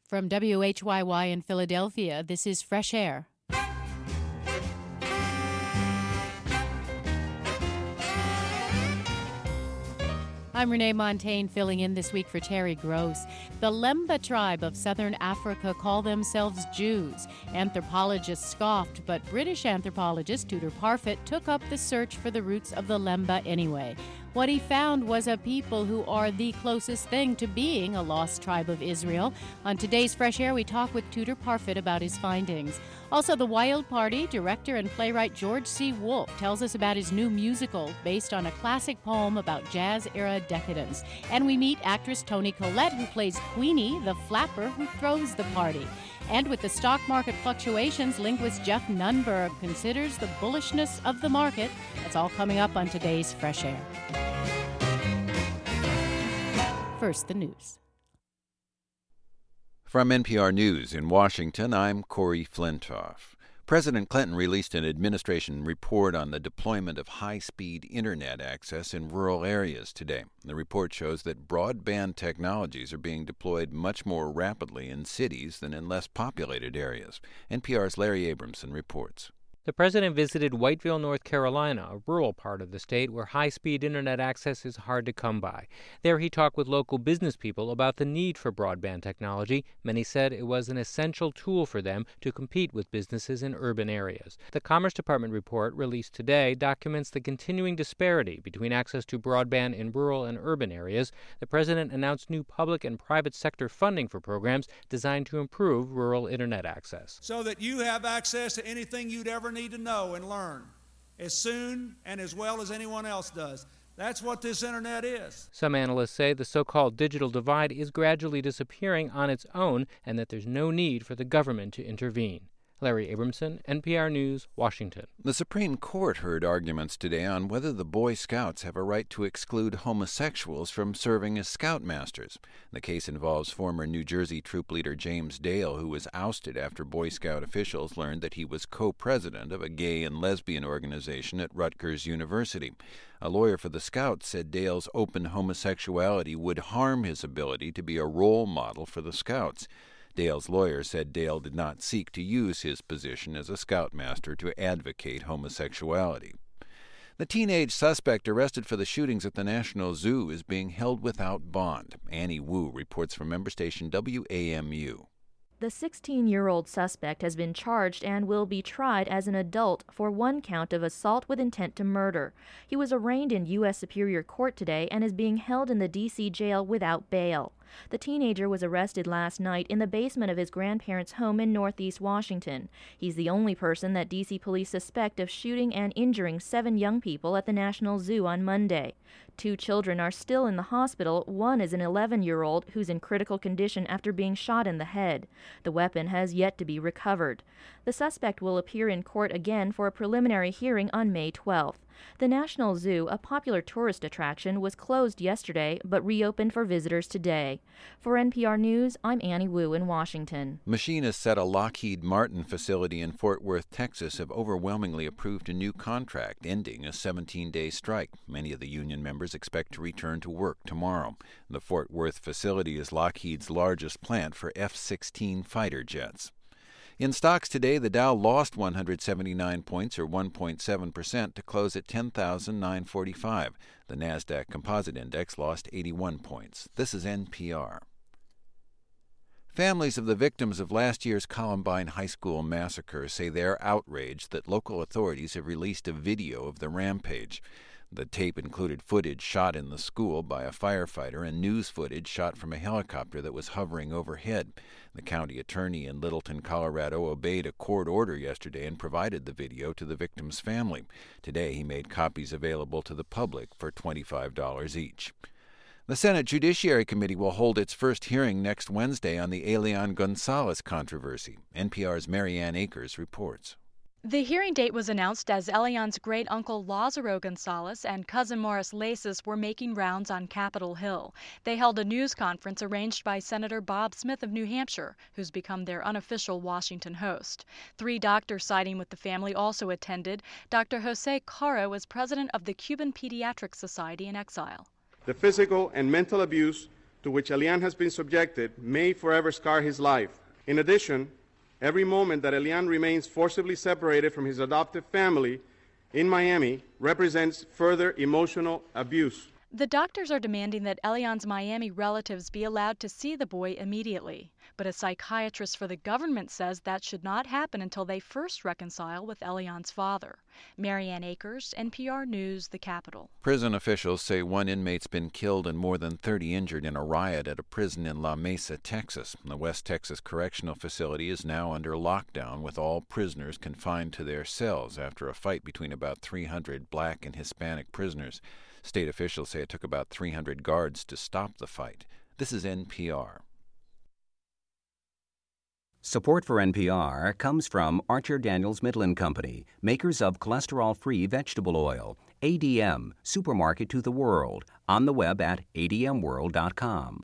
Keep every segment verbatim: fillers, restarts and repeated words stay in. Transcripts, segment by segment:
From W H Y Y in Philadelphia, this is Fresh Air. I'm Renee Montaigne, filling in this week for Terry Gross. The Lemba tribe of southern Africa call themselves Jews. Anthropologists scoffed, but British anthropologist Tudor Parfitt took up the search for the roots of the Lemba anyway. What he found was a people who are the closest thing to being a lost tribe of Israel. On today's Fresh Air, we talk with Tudor Parfitt about his findings. Also, The Wild Party director and playwright George C. Wolfe tells us about his new musical based on a classic poem about jazz-era decadence. And we meet actress Toni Collette, who plays Queenie, the flapper who throws the party. And with the stock market fluctuations, linguist Jeff Nunberg considers the bullishness of the market. That's all coming up on today's Fresh Air. First, the news. From N P R News in Washington, I'm Corey Flintoff. President Clinton released an administration report on the deployment of high-speed internet access in rural areas today. The report shows that broadband technologies are being deployed much more rapidly in cities than in less populated areas. N P R's Larry Abramson reports. The president visited Whiteville, North Carolina, a rural part of the state where high-speed internet access is hard to come by. There he talked with local business people about the need for broadband technology. Many said it was an essential tool for them to compete with businesses in urban areas. The Commerce Department report, released today, documents the continuing disparity between access to broadband in rural and urban areas. The president announced new public and private sector funding for programs designed to improve rural internet access. So that you have access to anything you'd ever need to know and learn as soon and as well as anyone else does. That's what this internet is. Some analysts say the so-called digital divide is gradually disappearing on its own and that there's no need for the government to intervene. Larry Abramson, N P R News, Washington. The Supreme Court heard arguments today on whether the Boy Scouts have a right to exclude homosexuals from serving as scoutmasters. The case involves former New Jersey troop leader James Dale, who was ousted after Boy Scout officials learned that he was co-president of a gay and lesbian organization at Rutgers University. A lawyer for the Scouts said Dale's open homosexuality would harm his ability to be a role model for the Scouts. Dale's lawyer said Dale did not seek to use his position as a scoutmaster to advocate homosexuality. The teenage suspect arrested for the shootings at the National Zoo is being held without bond. Annie Wu reports from member station W A M U. The sixteen-year-old suspect has been charged and will be tried as an adult for one count of assault with intent to murder. He was arraigned in U S Superior Court today and is being held in the D C jail without bail. The teenager was arrested last night in the basement of his grandparents' home in Northeast Washington. He's the only person that D C police suspect of shooting and injuring seven young people at the National Zoo on Monday. Two children are still in the hospital. One is an eleven-year-old who's in critical condition after being shot in the head. The weapon has yet to be recovered. The suspect will appear in court again for a preliminary hearing on May twelfth. The National Zoo, a popular tourist attraction, was closed yesterday but reopened for visitors today. For N P R News, I'm Annie Wu in Washington. Machinists at a Lockheed Martin facility in Fort Worth, Texas, have overwhelmingly approved a new contract ending a seventeen-day strike. Many of the union members expect to return to work tomorrow. The Fort Worth facility is Lockheed's largest plant for F sixteen fighter jets. In stocks today, the Dow lost one hundred seventy-nine points, or one point seven percent, to close at ten thousand nine hundred forty-five. The Nasdaq Composite Index lost eighty-one points. This is N P R. Families of the victims of last year's Columbine High School massacre say they're outraged that local authorities have released a video of the rampage. The tape included footage shot in the school by a firefighter and news footage shot from a helicopter that was hovering overhead. The county attorney in Littleton, Colorado, obeyed a court order yesterday and provided the video to the victim's family. Today, he made copies available to the public for twenty-five dollars each. The Senate Judiciary Committee will hold its first hearing next Wednesday on the Elian Gonzalez controversy. N P R's Marianne Akers reports. The hearing date was announced as Elian's great-uncle Lázaro Gonzalez and cousin Morris Lasis were making rounds on Capitol Hill. They held a news conference arranged by Senator Bob Smith of New Hampshire, who's become their unofficial Washington host. Three doctors siding with the family also attended. Doctor Jose Cara was president of the Cuban Pediatric Society in exile. The physical and mental abuse to which Elian has been subjected may forever scar his life. In addition, every moment that Elian remains forcibly separated from his adoptive family in Miami represents further emotional abuse. The doctors are demanding that Elian's Miami relatives be allowed to see the boy immediately. But a psychiatrist for the government says that should not happen until they first reconcile with Elian's father. Marianne Akers, N P R News, the Capitol. Prison officials say one inmate's been killed and more than thirty injured in a riot at a prison in La Mesa, Texas. The West Texas Correctional Facility is now under lockdown, with all prisoners confined to their cells after a fight between about three hundred black and Hispanic prisoners. State officials say it took about three hundred guards to stop the fight. This is N P R. Support for N P R comes from Archer Daniels Midland Company, makers of cholesterol-free vegetable oil. A D M, supermarket to the world, on the web at A D M world dot com.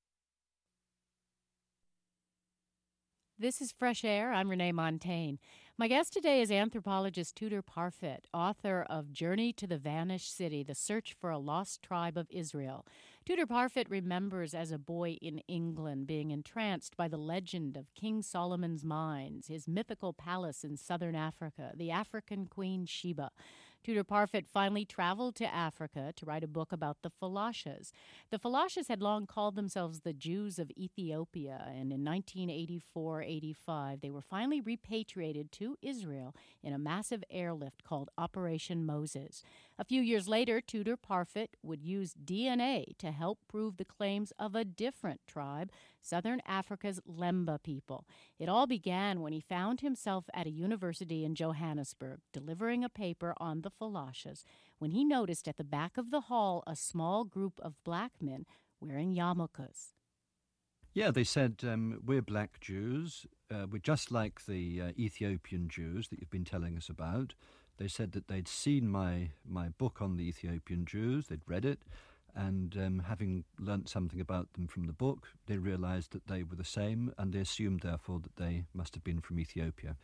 This is Fresh Air. I'm Renee Montaigne. My guest today is anthropologist Tudor Parfit, author of Journey to the Vanished City, The Search for a Lost Tribe of Israel. Tudor Parfit remembers as a boy in England being entranced by the legend of King Solomon's Mines, his mythical palace in southern Africa, the African Queen Sheba. Tudor Parfit finally traveled to Africa to write a book about the Falashas. The Falashas had long called themselves the Jews of Ethiopia, and in nineteen eighty-four eighty-five they were finally repatriated to Israel in a massive airlift called Operation Moses. A few years later, Tudor Parfit would use D N A to help prove the claims of a different tribe, Southern Africa's Lemba people. It all began when he found himself at a university in Johannesburg delivering a paper on the Falashas when he noticed at the back of the hall a small group of black men wearing yarmulkes. Yeah, they said, um, we're black Jews. Uh, we're just like the uh, Ethiopian Jews that you've been telling us about. They said that they'd seen my, my book on the Ethiopian Jews, they'd read it, and um, having learnt something about them from the book, they realised that they were the same, and they assumed, therefore, that they must have been from Ethiopia.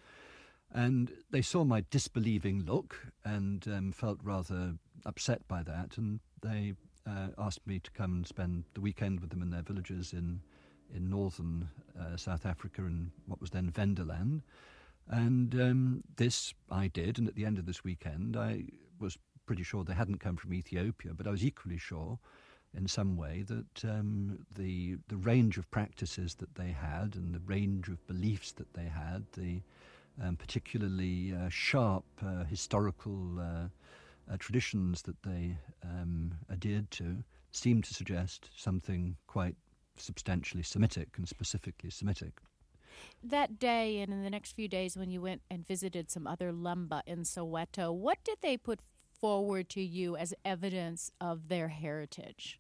And they saw my disbelieving look and um, felt rather upset by that, and they uh, asked me to come and spend the weekend with them in their villages in in northern uh, South Africa in what was then Venderland. And um, this I did, and at the end of this weekend I was pretty sure they hadn't come from Ethiopia, but I was equally sure in some way that um, the the range of practices that they had and the range of beliefs that they had, the um, particularly uh, sharp uh, historical uh, uh, traditions that they um, adhered to, seemed to suggest something quite substantially Semitic and specifically Semitic. That day and in the next few days when you went and visited some other Lemba in Soweto, what did they put forward to you as evidence of their heritage?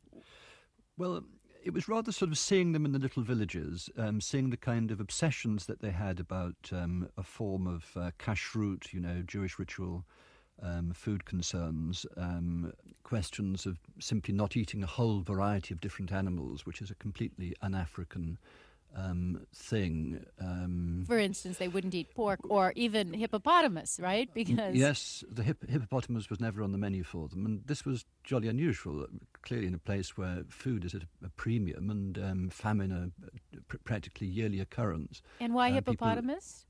Well, it was rather sort of seeing them in the little villages, um, seeing the kind of obsessions that they had about um, a form of uh, kashrut, you know, Jewish ritual Um, food concerns, um, questions of simply not eating a whole variety of different animals, which is a completely un-African um, thing. Um, For instance, they wouldn't eat pork or even hippopotamus, right? Because yes, the hip- hippopotamus was never on the menu for them, and this was jolly unusual, clearly in a place where food is at a, a premium and um, famine a, a pr- practically yearly occurrence. And why um, hippopotamus? People,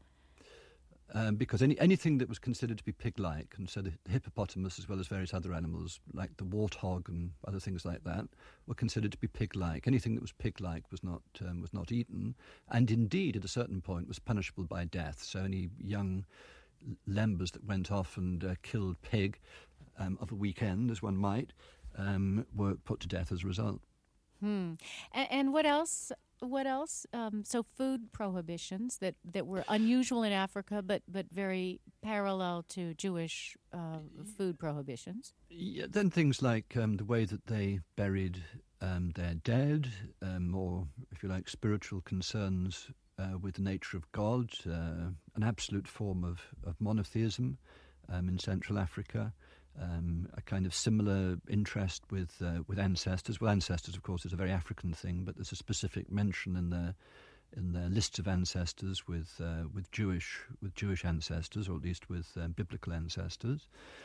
Um, because any anything that was considered to be pig-like, and so the hippopotamus as well as various other animals like the warthog and other things like that were considered to be pig-like. Anything that was pig-like was not um, was not eaten, and indeed at a certain point was punishable by death. So any young Lembas that went off and uh, killed pig um, of a weekend, as one might, um, were put to death as a result. Hmm. And, and what else? What else? Um, so food prohibitions that, that were unusual in Africa, but, but very parallel to Jewish uh, food prohibitions. Yeah, then things like um, the way that they buried um, their dead, um, or, if you like, spiritual concerns uh, with the nature of God, uh, an absolute form of, of monotheism um, in Central Africa. Um, a kind of similar interest with uh, with ancestors. Well, ancestors, of course, is a very African thing, but there's a specific mention in their in their lists of ancestors with uh, with Jewish with Jewish ancestors, or at least with uh, biblical ancestors.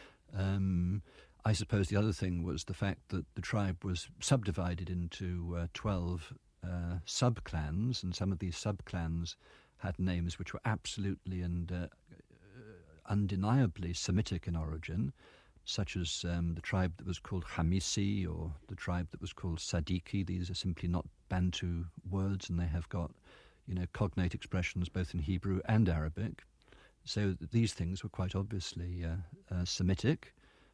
Um, I suppose the other thing was the fact that the tribe was subdivided into uh, twelve uh, sub-clans, and some of these sub-clans had names which were absolutely and uh, undeniably Semitic in origin, such as um, the tribe that was called Hamisi or the tribe that was called Sadiki. These are simply not Bantu words, and they have got, you know, cognate expressions both in Hebrew and Arabic. So these things were quite obviously uh, uh, Semitic.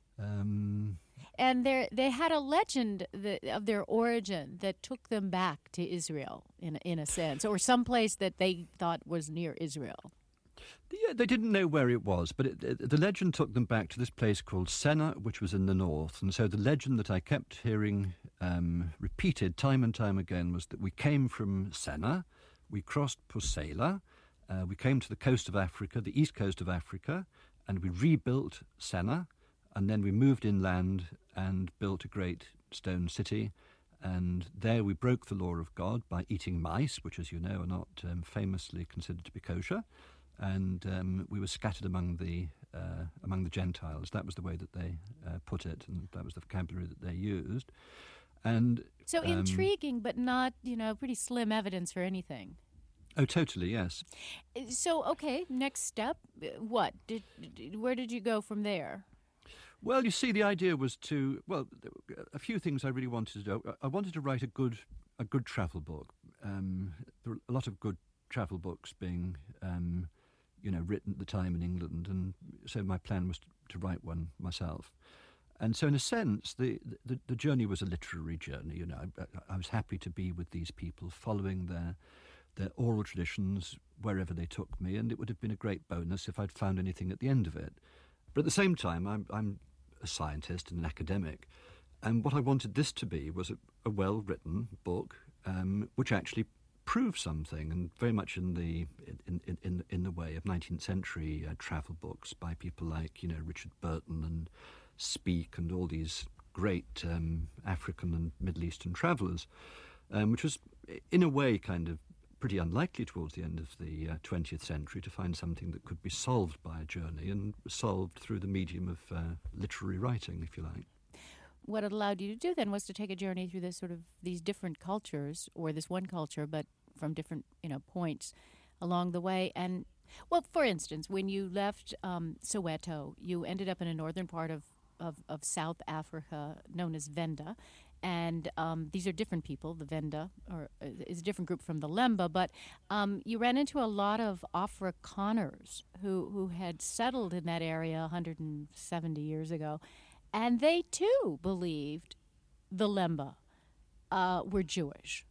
Um, and they had a legend that, of their origin that took them back to Israel, in, in a sense, or someplace that they thought was near Israel. Yeah, they didn't know where it was, but it, it, the legend took them back to this place called Senna, which was in the north. And so the legend that I kept hearing um, repeated time and time again was that we came from Senna, we crossed Pusela, uh, we came to the coast of Africa, the east coast of Africa, and we rebuilt Senna, and then we moved inland and built a great stone city. And there we broke the law of God by eating mice, which, as you know, are not um, famously considered to be kosher. And um, we were scattered among the uh, among the Gentiles. That was the way that they uh, put it, and that was the vocabulary that they used. And so um, intriguing, but not, you know, pretty slim evidence for anything. Oh, totally, yes. So, okay, next step. What did? Where did you go from there? Well, you see, the idea was to well, a few things I really wanted to do. I wanted to write a good a good travel book. Um, there were a lot of good travel books being um, you know, written at the time in England, and so my plan was to, to write one myself. And so, in a sense, the, the, the journey was a literary journey. You know, I, I was happy to be with these people, following their their oral traditions wherever they took me, and it would have been a great bonus if I'd found anything at the end of it. But at the same time, I'm, I'm a scientist and an academic, and what I wanted this to be was a, a well-written book, um, which actually prove something, and very much in the in in in, in the way of nineteenth century uh, travel books by people like, you know, Richard Burton and Speke and all these great um, African and Middle Eastern travellers, um, which was in a way kind of pretty unlikely towards the end of the uh, twentieth century to find something that could be solved by a journey, and solved through the medium of uh, literary writing, if you like. What it allowed you to do then was to take a journey through this sort of these different cultures, or this one culture, but from different, you know, points along the way. And, well, for instance, when you left um, Soweto, you ended up in a northern part of, of, of South Africa known as Venda. And um, these are different people. The Venda or, uh, is a different group from the Lemba. But um, you ran into a lot of Afrikaners who, who had settled in that area one hundred seventy years ago. And they, too, believed the Lemba uh, were Jewish.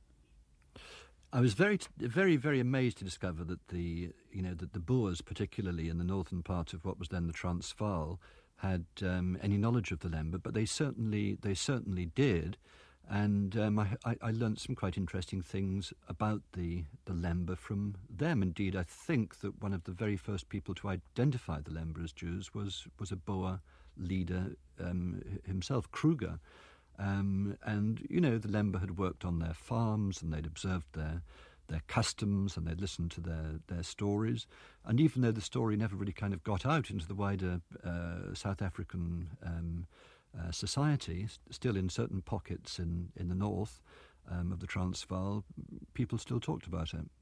I was very, very, very amazed to discover that the, you know, that the Boers, particularly in the northern part of what was then the Transvaal, had um, any knowledge of the Lemba, but they certainly, they certainly did. And um, I, I, I learnt some quite interesting things about the, the Lemba from them. Indeed, I think that one of the very first people to identify the Lemba as Jews was, was a Boer leader um, himself, Kruger. Um, and, you know, the Lemba had worked on their farms, and they'd observed their their customs, and they'd listened to their, their stories. And even though the story never really kind of got out into the wider uh, South African um, uh, society, still in certain pockets in, in the north um, of the Transvaal, people still talked about it.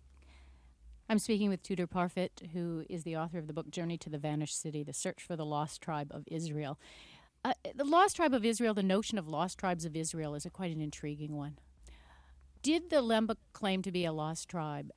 I'm speaking with Tudor Parfitt, who is the author of the book Journey to the Vanished City, The Search for the Lost Tribe of Israel. Uh, the Lost Tribe of Israel, the notion of lost tribes of Israel is a quite an intriguing one. Did the Lemba claim to be a lost tribe?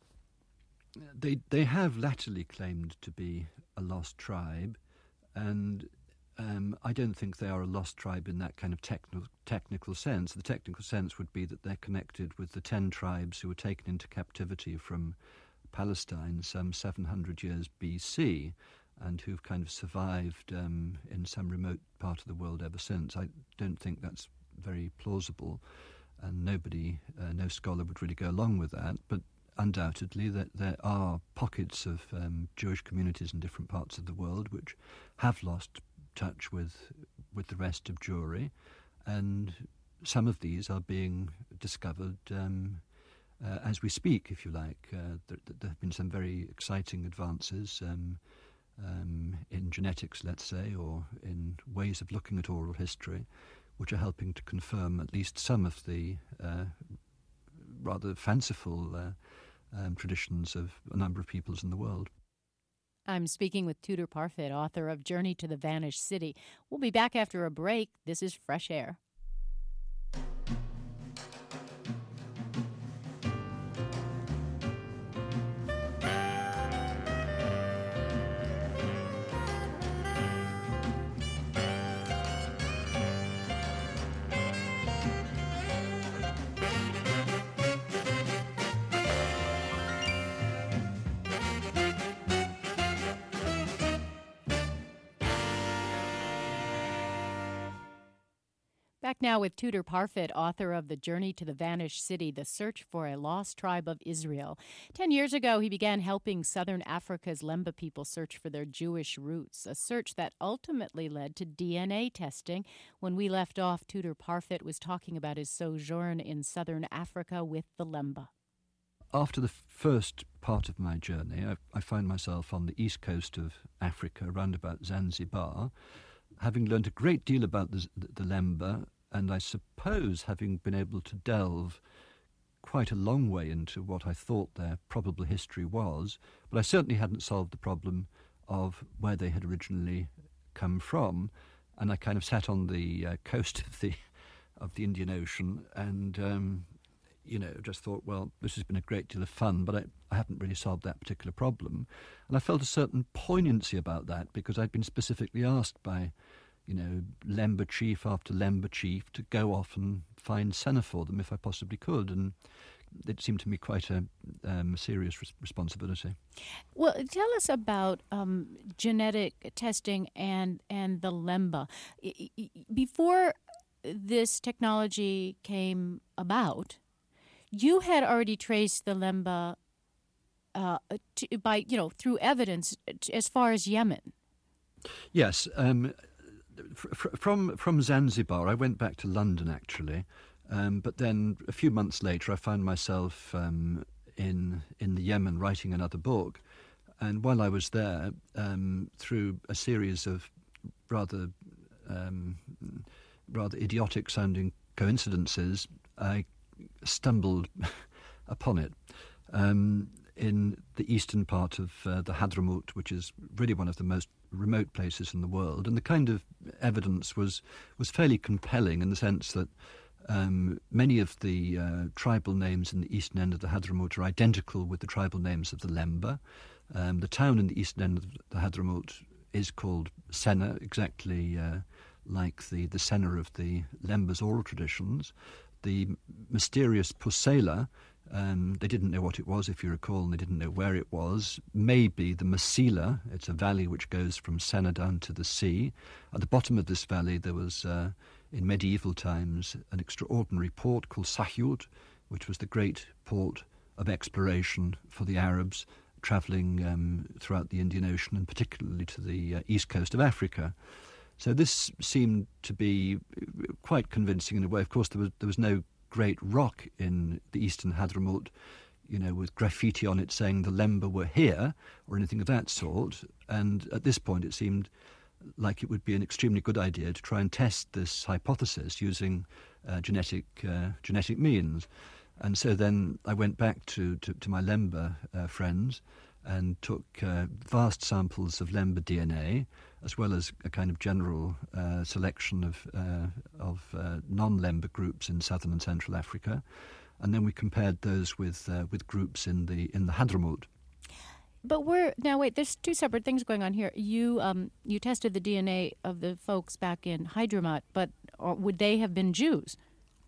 They they have latterly claimed to be a lost tribe, and um, I don't think they are a lost tribe in that kind of technical technical sense. The technical sense would be that they're connected with the ten tribes who were taken into captivity from Palestine some seven hundred years B C, and who've kind of survived um, in some remote part of the world ever since. I don't think that's very plausible, and nobody, uh, no scholar would really go along with that. But undoubtedly that there are pockets of um, Jewish communities in different parts of the world which have lost touch with with the rest of Jewry, and some of these are being discovered um, uh, as we speak, if you like. Uh, there, there have been some very exciting advances um, um, in genetics, let's say, or in ways of looking at oral history, which are helping to confirm at least some of the uh, rather fanciful uh, um, traditions of a number of peoples in the world. I'm speaking with Tudor Parfit, author of Journey to the Vanished City. We'll be back after a break. This is Fresh Air. Back now with Tudor Parfit, author of The Journey to the Vanished City, The Search for a Lost Tribe of Israel. Ten years ago, he began helping southern Africa's Lemba people search for their Jewish roots, a search that ultimately led to D N A testing. When we left off, Tudor Parfit was talking about his sojourn in southern Africa with the Lemba. After the first part of my journey, I, I found myself on the east coast of Africa, around about Zanzibar, having learned a great deal about the, the Lemba, and I suppose having been able to delve quite a long way into what I thought their probable history was, but I certainly hadn't solved the problem of where they had originally come from. And I kind of sat on the uh, coast of the of the Indian Ocean and, um, you know, just thought, well, this has been a great deal of fun, but I, I haven't really solved that particular problem. And I felt a certain poignancy about that because I'd been specifically asked by, you know, Lemba chief after Lemba chief to go off and find Senna for them if I possibly could. And it seemed to me quite a um, serious res- responsibility. Well, tell us about um, genetic testing and, and the Lemba. Before this technology came about, you had already traced the Lemba uh, to, by, you know, through evidence as far as Yemen. Yes. Um, From from Zanzibar, I went back to London actually, um, but then a few months later, I found myself um, in in the Yemen writing another book, and while I was there, um, through a series of rather um, rather idiotic sounding coincidences, I stumbled upon it. Um, in the eastern part of uh, the Hadramaut, which is really one of the most remote places in the world, and the kind of evidence was was fairly compelling in the sense that um, many of the uh, tribal names in the eastern end of the Hadramaut are identical with the tribal names of the Lemba. Um, the town in the eastern end of the Hadramaut is called Senna, exactly uh, like the, the Senna of the Lemba's oral traditions. The mysterious Pusela, Um, they didn't know what it was, if you recall, and they didn't know where it was. Maybe the Masila, it's a valley which goes from Senna down to the sea. At the bottom of this valley there was, uh, in medieval times, an extraordinary port called Sahyut, which was the great port of exploration for the Arabs travelling um, throughout the Indian Ocean, and particularly to the uh, east coast of Africa. So this seemed to be quite convincing in a way. Of course, there was, there was no great rock in the eastern Hadramaut, you know, with graffiti on it saying the Lemba were here or anything of that sort. And at this point it seemed like it would be an extremely good idea to try and test this hypothesis using uh, genetic uh, genetic means. And so then I went back to, to, to my Lemba uh, friends and took uh, vast samples of Lemba D N A, as well as a kind of general uh, selection of uh, of uh, non-Lemba groups in southern and central Africa, and then we compared those with uh, with groups in the in the Hadramaut. But we're now wait. There's two separate things going on here. You um you tested the D N A of the folks back in Hadramaut, but or would they have been Jews?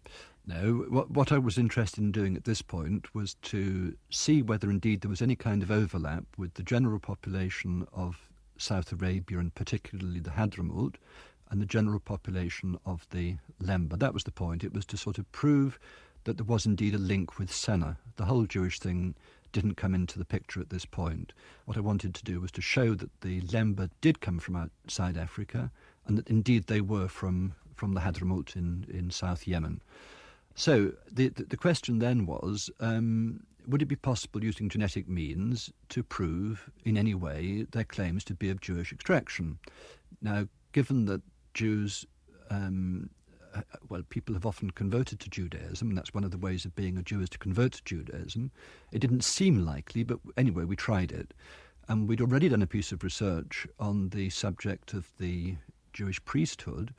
No, what, what I was interested in doing at this point was to see whether indeed there was any kind of overlap with the general population of South Arabia, and particularly the Hadramaut, and the general population of the Lemba. That was the point. It was to sort of prove that there was indeed a link with Senna. The whole Jewish thing didn't come into the picture at this point. What I wanted to do was to show that the Lemba did come from outside Africa, and that indeed they were from, from the Hadramaut in, in South Yemen. So the, the the question then was, um, would it be possible using genetic means to prove in any way their claims to be of Jewish extraction? Now, given that Jews um, uh, well, people have often converted to Judaism, and that's one of the ways of being a Jew is to convert to Judaism. It didn't seem likely, but anyway, we tried it. And we'd already done a piece of research on the subject of the Jewish priesthood,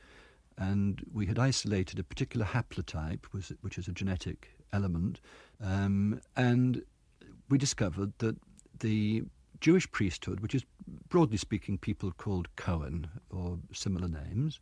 and we had isolated a particular haplotype, which is a genetic element, um, and we discovered that the Jewish priesthood, which is broadly speaking people called Cohen or similar names,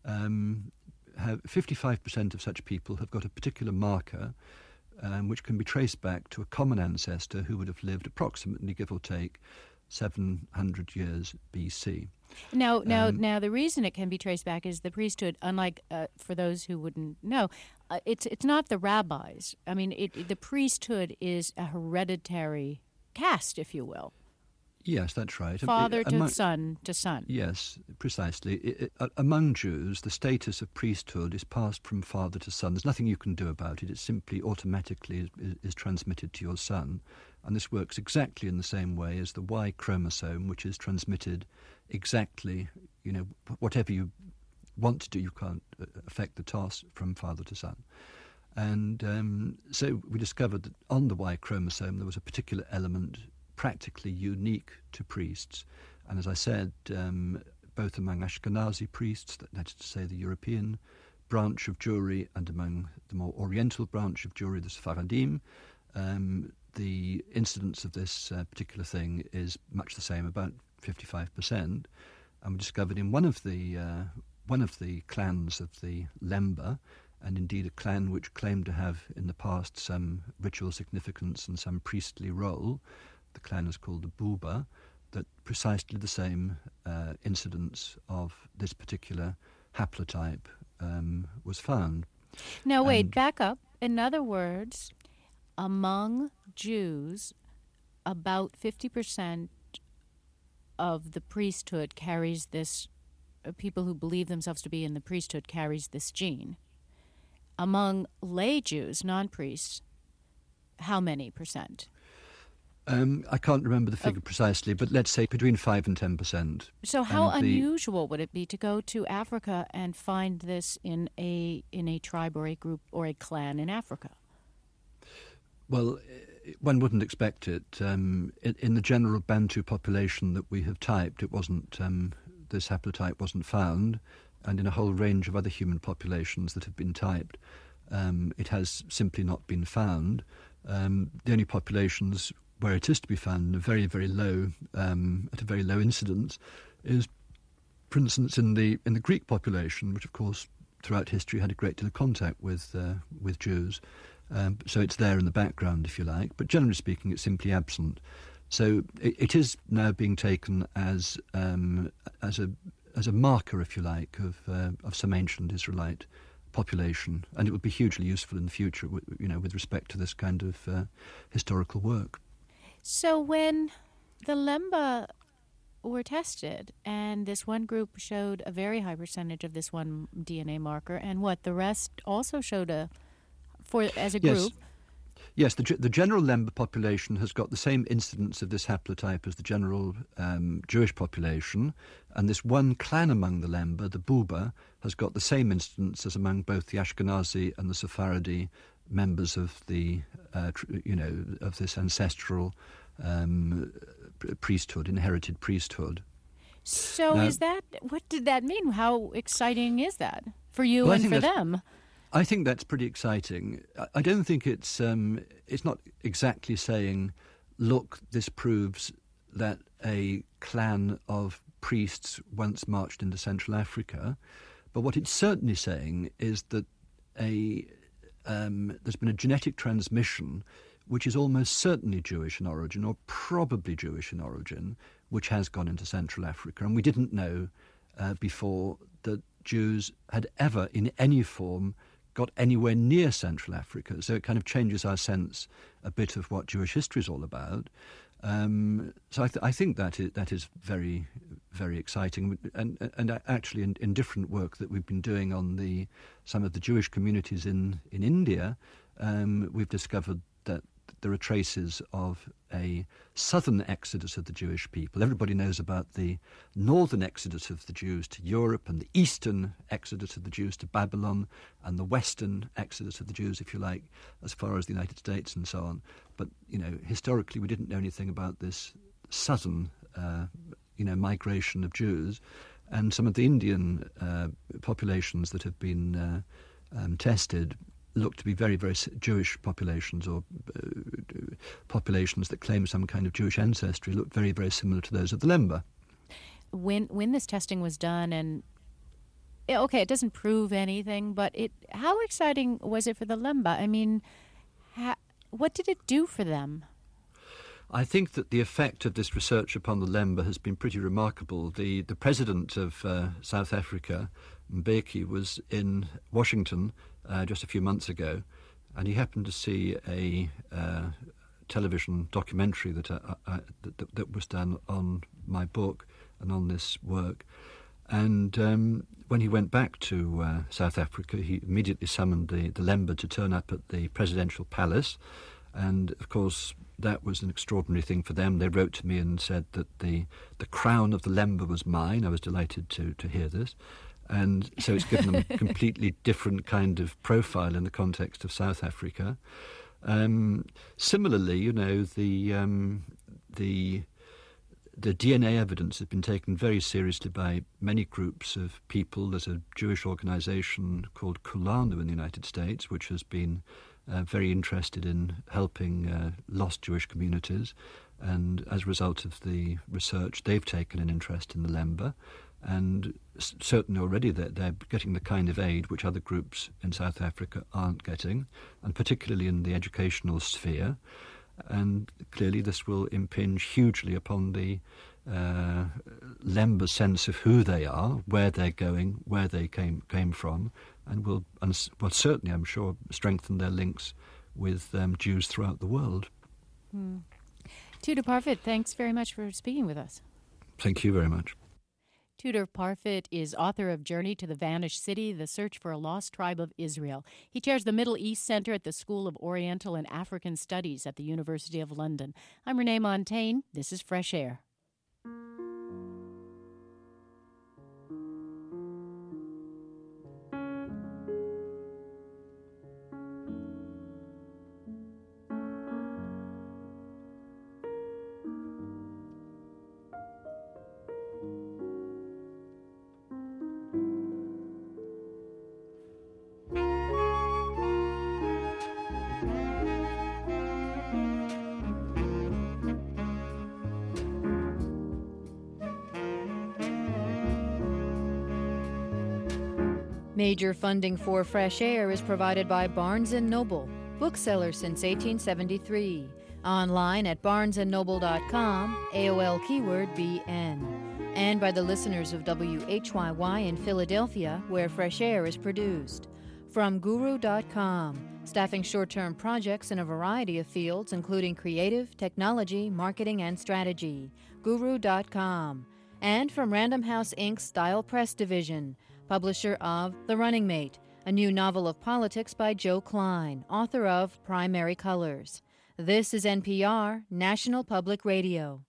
um, have fifty-five percent of such people have got a particular marker um, which can be traced back to a common ancestor who would have lived approximately, give or take, seven hundred years B C. Now, now, Um, now, the reason it can be traced back is the priesthood. Unlike uh, for those who wouldn't know, uh, it's it's not the rabbis. I mean, it, it, the priesthood is a hereditary caste, if you will. Yes, that's right. Father It- to among- son to son. Yes, precisely. It, it, among Jews, the status of priesthood is passed from father to son. There's nothing you can do about it. It simply automatically is, is, is transmitted to your son. And this works exactly in the same way as the Y chromosome, which is transmitted exactly, you know, whatever you want to do, you can't uh, affect the task from father to son. And um, so we discovered that on the Y chromosome there was a particular element practically unique to priests. And as I said, um, both among Ashkenazi priests, that is to say the European branch of Jewry, and among the more Oriental branch of Jewry, the Sephardim, um, the incidence of this uh, particular thing is much the same, about fifty-five percent. And we discovered in one of the uh, one of the clans of the Lemba, and indeed a clan which claimed to have in the past some ritual significance and some priestly role, the clan is called the Buba, that precisely the same uh, incidence of this particular haplotype um, was found. Now, wait, And- back up. In other words, among Jews, about fifty percent of the priesthood carries this, uh, people who believe themselves to be in the priesthood carries this gene. Among lay Jews, non-priests, how many percent? Um, I can't remember the figure precisely, but let's say between five and ten percent. So how And the- unusual would it be to go to Africa and find this in a in a tribe or a group or a clan in Africa? Well, i- one wouldn't expect it. Um, in, in the general Bantu population that we have typed, it wasn't. Um, this haplotype wasn't found, and in a whole range of other human populations that have been typed, um, it has simply not been found. Um, the only populations where it is to be found in a very, very low, um, at a very low incidence, is, for instance, in the in the Greek population, which of course throughout history had a great deal of contact with uh, with Jews. Um, so it's there in the background, if you like, but generally speaking, it's simply absent. So it, it is now being taken as um, as a as a marker, if you like, of uh, of some ancient Israelite population, and it would be hugely useful in the future, w- you know, with respect to this kind of uh, historical work. So when the Lemba were tested, and this one group showed a very high percentage of this one D N A marker, and what the rest also showed a for as a Yes. group. Yes, the, ge- the general Lemba population has got the same incidence of this haplotype as the general um, Jewish population, and this one clan among the Lemba, the Buba, has got the same incidence as among both the Ashkenazi and the Sephardi members of the, uh, tr- you know, of this ancestral um, p- priesthood, inherited priesthood. So Now- is that what did that mean? How exciting is that for you Well, I and think for that's- them? I think that's pretty exciting. I- I don't think it's um, it's not exactly saying, look, this proves that a clan of priests once marched into Central Africa, but what it's certainly saying is that a um, there's been a genetic transmission which is almost certainly Jewish in origin, or probably Jewish in origin, which has gone into Central Africa, and we didn't know uh, before that Jews had ever, in any form, got anywhere near Central Africa. So it kind of changes our sense a bit of what Jewish history is all about. Um, so I, th- I think that is, that is very, very exciting. And, and actually in, in different work that we've been doing on the some of the Jewish communities in, in India, um, we've discovered that there are traces of a southern exodus of the Jewish people. Everybody knows about the northern exodus of the Jews to Europe and the eastern exodus of the Jews to Babylon and the western exodus of the Jews, if you like, as far as the United States and so on. But, you know, historically we didn't know anything about this southern, uh, you know, migration of Jews. And some of the Indian uh, populations that have been uh, um, tested look to be very, very Jewish populations, or uh, populations that claim some kind of Jewish ancestry, look very, very similar to those of the Lemba. When when this testing was done, and okay, it doesn't prove anything, but it how exciting was it for the Lemba? I mean, ha, what did it do for them? I think that the effect of this research upon the Lemba has been pretty remarkable. The the president of uh, South Africa, Mbeki, was in Washington uh, just a few months ago, and he happened to see a uh, television documentary that, I, I, that that was done on my book and on this work. And um, when he went back to uh, South Africa, he immediately summoned the, the Lemba to turn up at the presidential palace. And, of course, that was an extraordinary thing for them. They wrote to me and said that the, the crown of the Lemba was mine. I was delighted to, to hear this. And so it's given them a completely different kind of profile in the context of South Africa. Um, similarly, you know, the um, the the D N A evidence has been taken very seriously by many groups of people. There's a Jewish organisation called Kulanu in the United States, which has been Uh, very interested in helping uh, lost Jewish communities, and as a result of the research they've taken an interest in the Lemba, and s- certainly already they're, they're getting the kind of aid which other groups in South Africa aren't getting, and particularly in the educational sphere. And clearly this will impinge hugely upon the uh, Lemba sense of who they are, where they're going, where they came came from, and will, well, certainly, I'm sure, strengthen their links with um, Jews throughout the world. Hmm. Tudor Parfitt, thanks very much for speaking with us. Thank you very much. Tudor Parfitt is author of Journey to the Vanished City, The Search for a Lost Tribe of Israel. He chairs the Middle East Center at the School of Oriental and African Studies at the University of London. I'm Renee Montaigne. This is Fresh Air. Major funding for Fresh Air is provided by Barnes and Noble, bookseller since eighteen seventy-three. Online at barnes and noble dot com, A O L keyword B N. And by the listeners of W H Y Y in Philadelphia, where Fresh Air is produced. From guru dot com, staffing short-term projects in a variety of fields, including creative, technology, marketing, and strategy. guru dot com. And from Random House Incorporated's Style Press Division, publisher of The Running Mate, a new novel of politics by Joe Klein, author of Primary Colors. This is N P R, National Public Radio.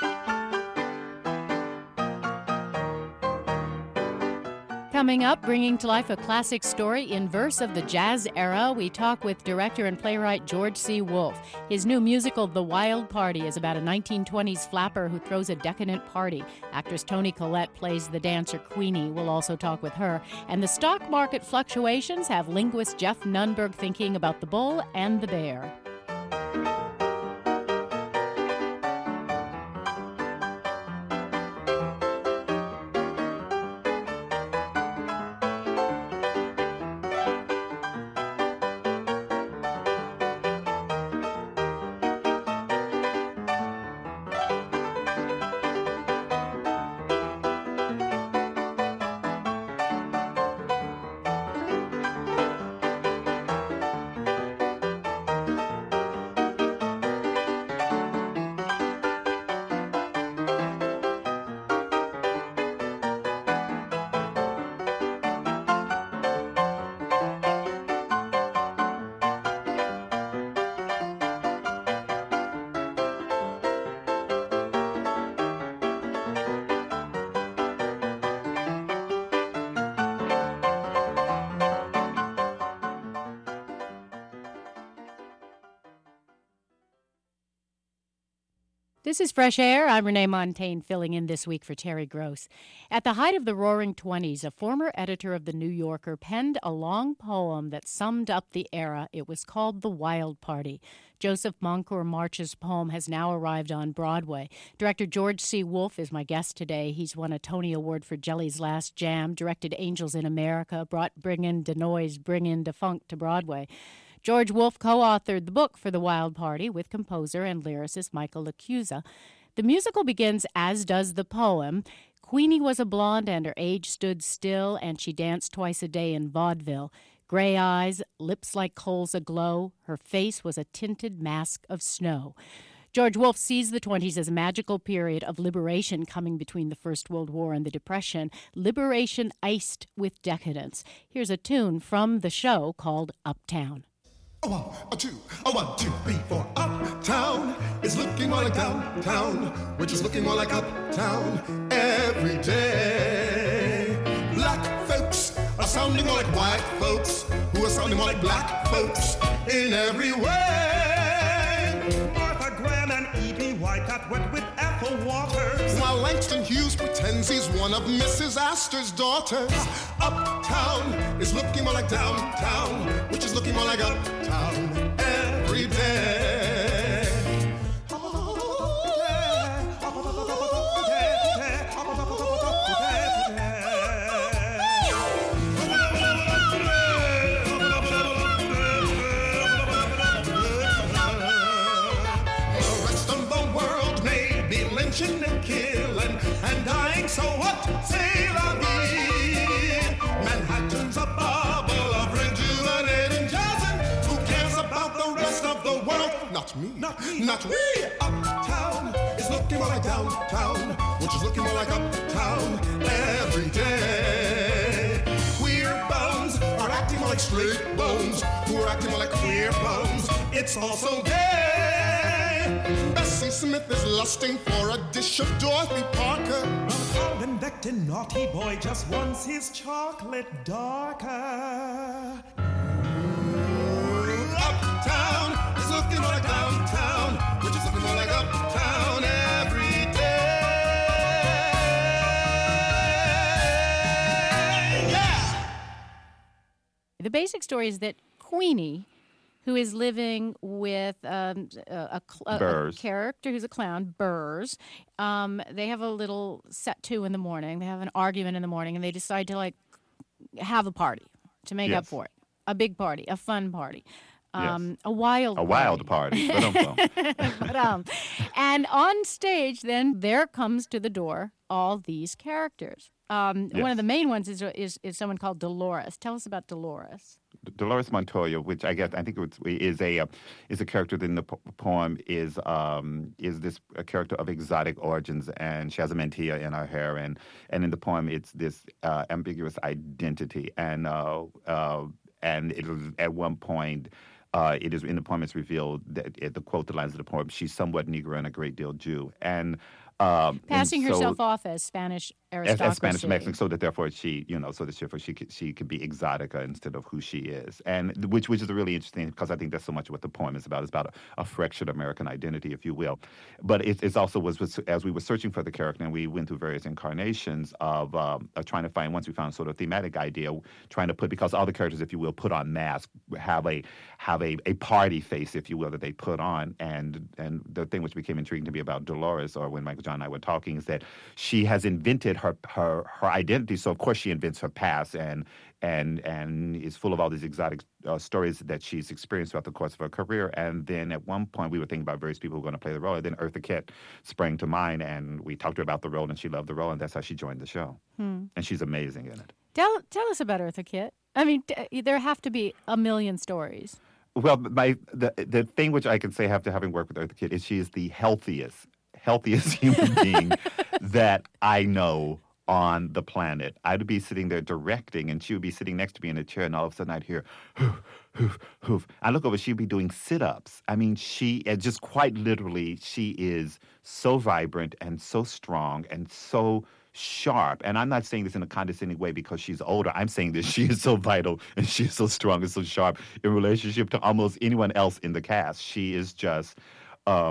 Coming up, bringing to life a classic story in verse of the jazz era, we talk with director and playwright George C. Wolfe. His new musical, The Wild Party, is about a nineteen twenties flapper who throws a decadent party. Actress Toni Collette plays the dancer Queenie. We'll also talk with her. And the stock market fluctuations have linguist Jeff Nunberg thinking about the bull and the bear. This is Fresh Air. I'm Renee Montaigne, filling in this week for Terry Gross. At the height of the Roaring Twenties, a former editor of The New Yorker penned a long poem that summed up the era. It was called The Wild Party. Joseph Moncur March's poem has now arrived on Broadway. Director George C. Wolfe is my guest today. He's won a Tony Award for Jelly's Last Jam, directed Angels in America, brought Bring In Da Noise, Bring In Da Funk to Broadway. George Wolfe co-authored the book for The Wild Party with composer and lyricist Michael LaChiusa. The musical begins as does the poem. Queenie was a blonde and her age stood still, and she danced twice a day in vaudeville. Gray eyes, lips like coals aglow, her face was a tinted mask of snow. George Wolfe sees the twenties as a magical period of liberation coming between the First World War and the Depression, liberation iced with decadence. Here's a tune from the show called Uptown. A one, a two, a one, two, three, four. Uptown is looking more like downtown, which is looking more like uptown every day. Black folks are sounding more like white folks, who are sounding more like black folks in every way. Martha Graham and E B. White got wet with Ethel Waters, while Langston Hughes pretends he's one of Missus Astor's daughters. Uptown is looking more like downtown, which is looking more like uptown every day. The rest of the world may be lynching and killing and dying, so what? Say la vie. Manhattan's a bubble of rejuvenating jazz. Who cares about the rest of the world? Not me, not me, not we. Uptown is looking more like downtown, which is looking more like uptown every day. Queer bones are acting more like straight bones, who are acting more like queer bones. It's all so gay. Bessie Smith is lusting for a dish of Dorothy Parker. A convicted naughty boy just wants his chocolate darker. Uptown is looking more like downtown, which is looking more like uptown every day. Yeah! The basic story is that Queenie, who is living with um, a, a, a, a character who's a clown, Burrs. Um, they have a little set to in the morning. They have an argument in the morning, and they decide to, like, have a party to make yes. up for it. A big party, a fun party. Um, yes. A wild A party. wild party. but, um, and on stage, then, there comes to the door all these characters. Um, yes. One of the main ones is, is is someone called Dolores. Tell us about Dolores. Dolores Montoya, which I guess I think it was, is a uh, is a character in the po- poem is um, is this a character of exotic origins, and she has a mantilla in her hair, and and in the poem it's this uh, ambiguous identity, and uh, uh, and it was at one point. Uh, it is in the poem. It's revealed that at the quote the lines of the poem. She's somewhat Negro and a great deal Jew, and um, passing and so, herself off as Spanish aristocracy. As, as Spanish Mexican, so that therefore she, you know, so that therefore she could, she could be exotica instead of who she is, and which which is really interesting because I think that's so much what the poem is about. It's about a, a fractured American identity, if you will. But it it's also was, was as we were searching for the character, and we went through various incarnations of, um, of trying to find. Once we found sort of thematic idea, trying to put because all the characters, if you will, put on masks, have a have a, a party face, if you will, that they put on, and and the thing which became intriguing to me about Dolores, or when Michael John and I were talking, is that she has invented her her her identity. So of course she invents her past, and and and is full of all these exotic uh, stories that she's experienced throughout the course of her career. And then at one point we were thinking about various people who were going to play the role. And then Eartha Kitt sprang to mind, and we talked to her about the role, and she loved the role, and that's how she joined the show. Hmm. And she's amazing in it. Tell tell us about Eartha Kitt. I mean, t- there have to be a million stories. Well, my the the thing which I can say after having worked with Eartha Kitt is she is the healthiest, healthiest human being that I know on the planet. I'd be sitting there directing, and she would be sitting next to me in a chair, and all of a sudden I'd hear, hoof, hoof, hoof. I look over, she'd be doing sit-ups. I mean, she, just quite literally, she is so vibrant and so strong and so sharp. And I'm not saying this in a condescending way because she's older. I'm saying this, she is so vital and she is so strong and so sharp in relationship to almost anyone else in the cast. She is just um,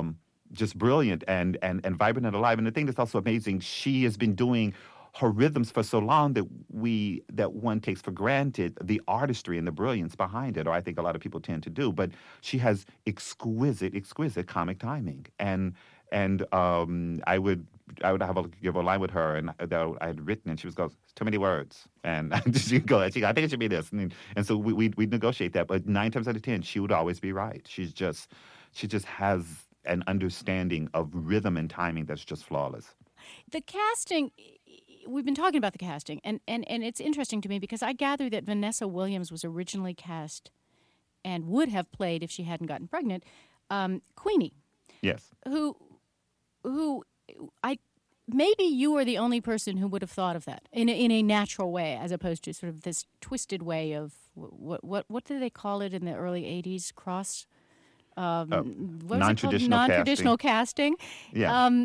just brilliant and, and, and vibrant and alive. And the thing that's also amazing, she has been doing her rhythms for so long that we that one takes for granted the artistry and the brilliance behind it, or I think a lot of people tend to do. But she has exquisite, exquisite comic timing, and and um, I would I would have a give a line with her, and that I had written, and she was go, too many words, and she would go, she go, I think it should be this, and and so we we we'd negotiate that. But nine times out of ten, she would always be right. She's just she just has an understanding of rhythm and timing that's just flawless. The casting. We've been talking about the casting, and, and, and it's interesting to me because I gather that Vanessa Williams was originally cast and would have played, if she hadn't gotten pregnant, um, Queenie. Yes. Who, who, I maybe you are the only person who would have thought of that in a, in a natural way, as opposed to sort of this twisted way of what what what did they call it in the early eighties? Cross. Um, uh, what was non-traditional it called? Non-traditional casting. casting. Yeah. Um,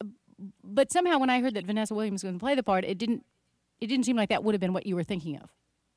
But somehow, when I heard that Vanessa Williams was going to play the part, it didn't. It didn't seem like that would have been what you were thinking of.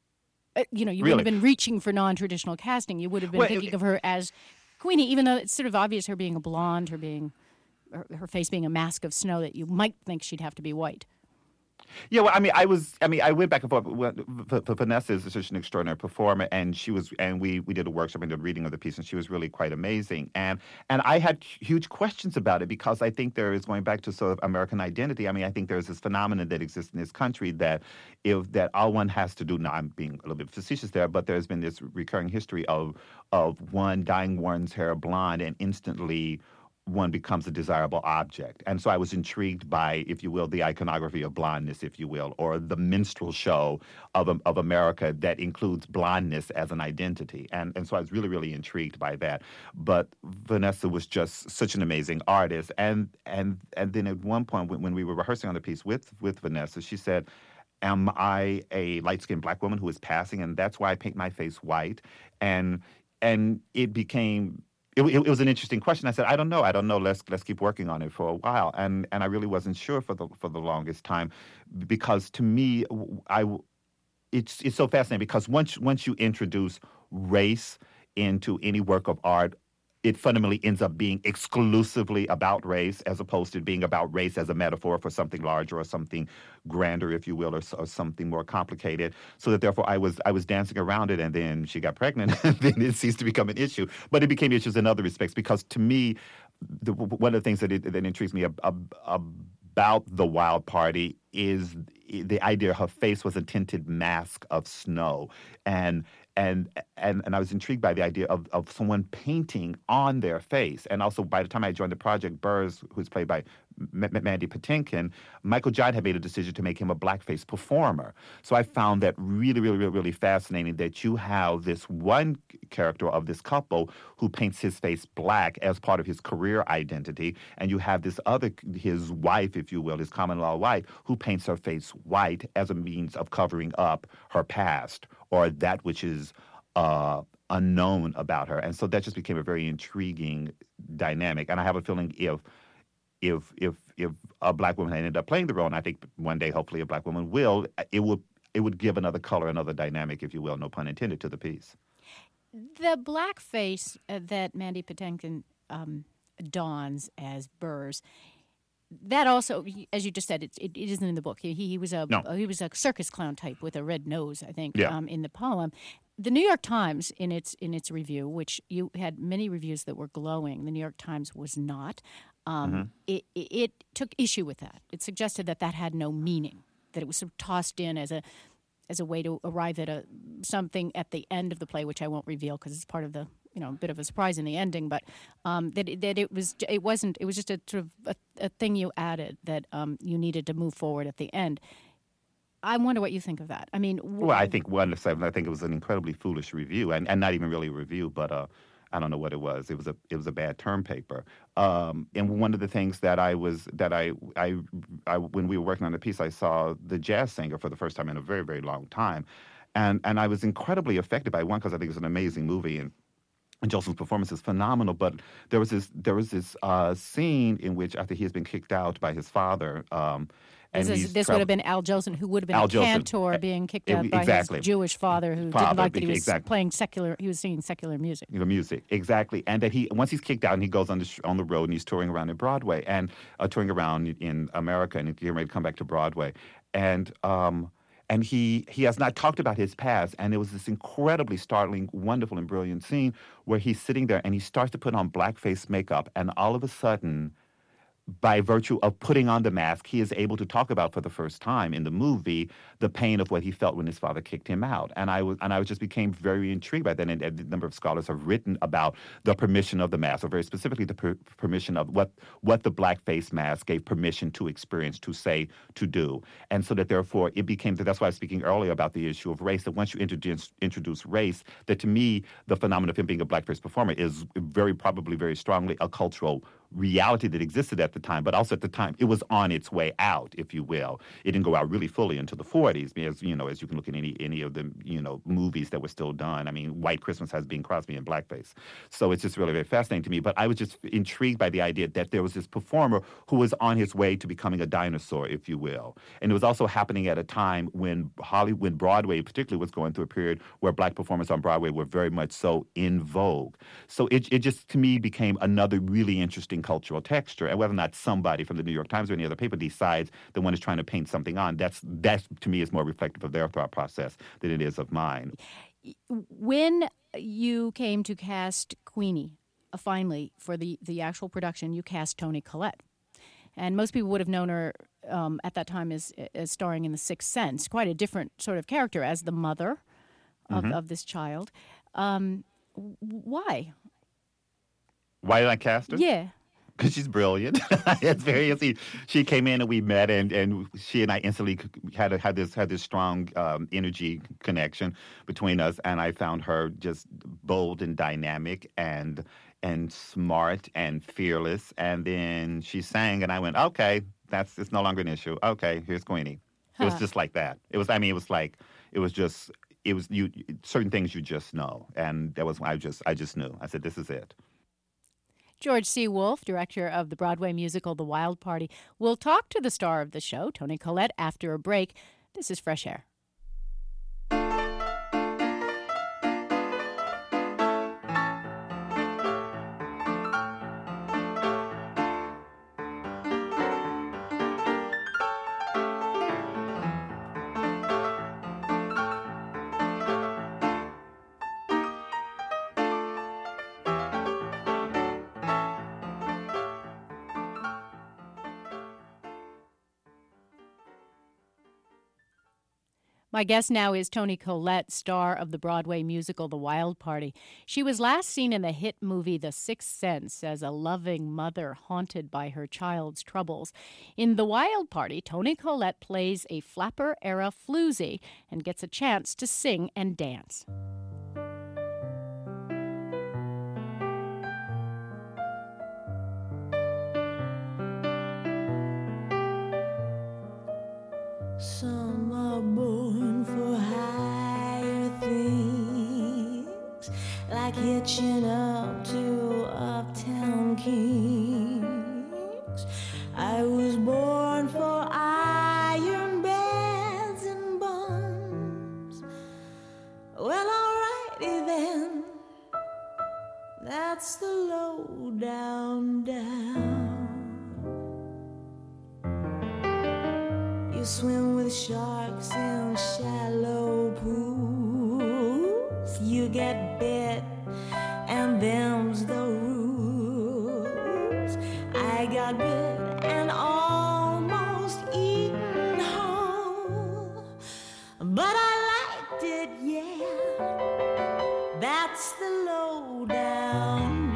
Uh, you know, you really? would have been reaching for non-traditional casting. You would have been well, thinking it, of her as Queenie, even though it's sort of obvious her being a blonde, her being, her, her face being a mask of snow. That you might think she'd have to be white. Yeah, well, I mean, I was, I mean, I went back and forth. Vanessa is such an extraordinary performer, and she was, and we we did a workshop and did a reading of the piece, and she was really quite amazing. And and I had huge questions about it because I think there is, going back to sort of American identity. I mean, I think there's this phenomenon that exists in this country that if that all one has to do. Now, I'm being a little bit facetious there, but there's been this recurring history of of one dyeing one's hair blonde and instantly one becomes a desirable object. And so I was intrigued by, if you will, the iconography of blondness, if you will, or the minstrel show of of America that includes blondness as an identity. And and so I was really, really intrigued by that. But Vanessa was just such an amazing artist. And and and then at one point when, when we were rehearsing on the piece with with Vanessa, she said, am I a light-skinned black woman who is passing? And that's why I paint my face white. And and it became... It, it, it was an interesting question. I said, I don't know. I don't know. Let's let's keep working on it for a while. And and I really wasn't sure for the for the longest time, because to me, I it's it's so fascinating because once once you introduce race into any work of art, it fundamentally ends up being exclusively about race, as opposed to being about race as a metaphor for something larger or something grander, if you will, or, or something more complicated. So that therefore I was I was dancing around it, and then she got pregnant, and then it ceased to become an issue. But it became issues in other respects because to me, the, one of the things that it, that intrigues me ab, ab, about the Wild Party is the idea her face was a tinted mask of snow, and and and and I was intrigued by the idea of, of someone painting on their face. And also, by the time I joined the project, Burrs, who's played by M- M- Mandy Patinkin, Michael Jide had made a decision to make him a blackface performer. So I found that really, really, really, really fascinating that you have this one character of this couple who paints his face black as part of his career identity, and you have this other, his wife, if you will, his common-law wife, who paints her face white as a means of covering up her past or that which is uh, unknown about her. And so that just became a very intriguing dynamic. And I have a feeling if if if if a black woman ended up playing the role, and I think one day hopefully a black woman will, it would it would give another color, another dynamic, if you will, no pun intended, to the piece. The blackface uh, that Mandy Patinkin um, dons as Burrs, that also, as you just said, it, it, it isn't in the book. He, he was a no. he was a circus clown type with a red nose, I think, yeah. um, in the poem. The New York Times, in its in its review, which you had many reviews that were glowing, the New York Times was not. Um, mm-hmm. it, it, it took issue with that. It suggested that that had no meaning, that it was sort of tossed in as a as a way to arrive at a something at the end of the play, which I won't reveal because it's part of the, you know, a bit of a surprise in the ending. But um, that it, that it was it wasn't it was just a sort of a, a thing you added that um, you needed to move forward at the end. I wonder what you think of that. I mean, w- well, I think one, I think it was an incredibly foolish review, and, and not even really a review, but uh, I don't know what it was. It was a it was a bad term paper. Um, and one of the things that I was that I, I I when we were working on the piece, I saw the jazz singer for the first time in a very very long time, and and I was incredibly affected by one because I think it's an amazing movie, and And Jolson's performance is phenomenal, but there was this there was this uh, scene in which after he has been kicked out by his father, um, and this, is, this would have been Al Jolson, who would have been Al a Jolson. cantor being kicked out by exactly. his Jewish father, who Father, didn't like that he was exactly. playing secular. He was singing secular music. The music, exactly, and that he once he's kicked out and he goes on the sh- on the road and he's touring around in Broadway and uh, touring around in America and he's getting ready to come back to Broadway, and. Um, And he, he has not talked about his past. And there was this incredibly startling, wonderful, and brilliant scene where he's sitting there and he starts to put on blackface makeup. And all of a sudden, by virtue of putting on the mask, he is able to talk about for the first time in the movie the pain of what he felt when his father kicked him out. And I was, and I just became very intrigued by that. And a number of scholars have written about the permission of the mask, or very specifically the per- permission of what what the blackface mask gave permission to experience, to say, to do. And so that therefore it became, that's why I was speaking earlier about the issue of race, that once you introduce, introduce race, that to me, the phenomenon of him being a blackface performer is very probably very strongly a cultural reality that existed at the time, but also at the time it was on its way out, if you will. It didn't go out really fully until the forties, as you know, as you can look at any any of the you know movies that were still done. I mean, White Christmas has Bing Crosby in blackface, so it's just really very fascinating to me. But I was just intrigued by the idea that there was this performer who was on his way to becoming a dinosaur, if you will, and it was also happening at a time when Hollywood, when Broadway particularly was going through a period where black performers on Broadway were very much so in vogue. So it it just to me became another really interesting cultural texture, and whether or not somebody from the New York Times or any other paper decides that one is trying to paint something on, that's that to me is more reflective of their thought process than it is of mine. When you came to cast Queenie, uh, finally for the the actual production, you cast Toni Collette, and most people would have known her um, at that time as as starring in The Sixth Sense, quite a different sort of character as the mother of, Mm-hmm. of this child. Um, why? Why did I cast her? Yeah. Because she's brilliant. It's very easy. She came in and we met, and, and she and I instantly had a, had this had this strong um, energy connection between us. And I found her just bold and dynamic and and smart and fearless. And then she sang, and I went, okay, that's it's no longer an issue. Okay, here's Queenie. It was Huh. just like that. It was. I mean, it was like it was just. It was you. Certain things you just know, and that was I just I just knew. I said, this is it. George C. Wolfe, director of the Broadway musical The Wild Party, will talk to the star of the show, Toni Collette, after a break. This is Fresh Air. My guest now is Toni Collette, star of the Broadway musical The Wild Party. She was last seen in the hit movie The Sixth Sense as a loving mother haunted by her child's troubles. In The Wild Party, Toni Collette plays a flapper-era floozy and gets a chance to sing and dance. Some are born for higher things, like hitching up to uptown kings. I was born for iron beds and buns. Well, alrighty then, that's the low down down. You swim with sharks in shallow pools. You get bit, and them's the rules. I got bit and almost eaten whole, but I liked it, yeah. That's the low down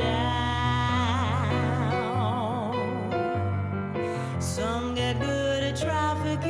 down. Some get good at trafficking.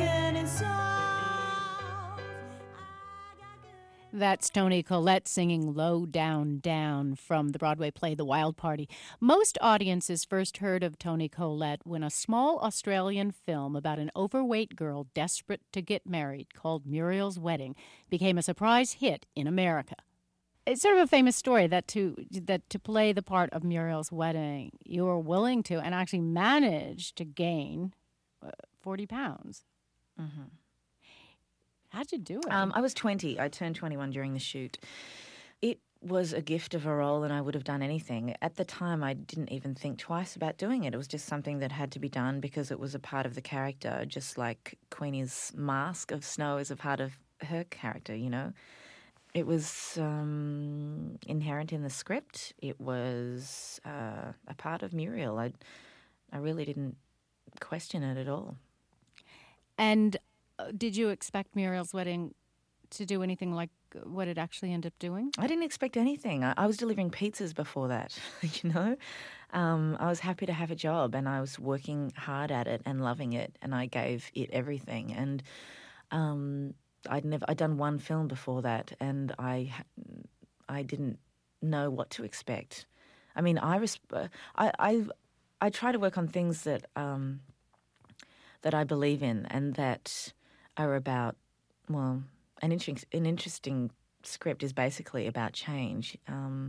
That's Toni Collette singing Low Down Down from the Broadway play The Wild Party. Most audiences first heard of Toni Collette when a small Australian film about an overweight girl desperate to get married called Muriel's Wedding became a surprise hit in America. it's sort of a famous story that to that to play the part of Muriel's wedding, you were willing to and actually managed to gain uh, forty pounds. Mm-hmm. How'd you do it? Um, I was twenty. I turned twenty-one during the shoot. It was a gift of a role and I would have done anything. At the time, I didn't even think twice about doing it. It was just something that had to be done because it was a part of the character, just like Queenie's mask of Snow is a part of her character, you know. It was um, inherent in the script. It was uh, a part of Muriel. I, I really didn't question it at all. And uh, did you expect Muriel's wedding to do anything like what it actually ended up doing? I didn't expect anything. I, I was delivering pizzas before that, you know. Um, I was happy to have a job and I was working hard at it and loving it and I gave it everything. And um, I'd never I'd done one film before that and I I didn't know what to expect. I mean, I resp- I, I I try to work on things that um, that I believe in and that are about, well, an interesting an interesting script is basically about change. Um,